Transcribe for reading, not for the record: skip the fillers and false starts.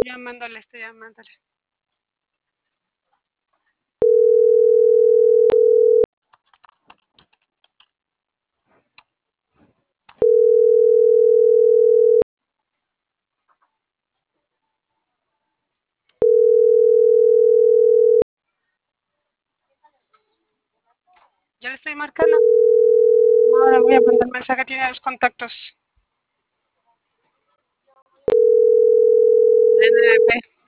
llamándole, estoy llamándole. Ya le estoy marcando. Ahora voy a mandar mensaje, tiene los contactos. NP.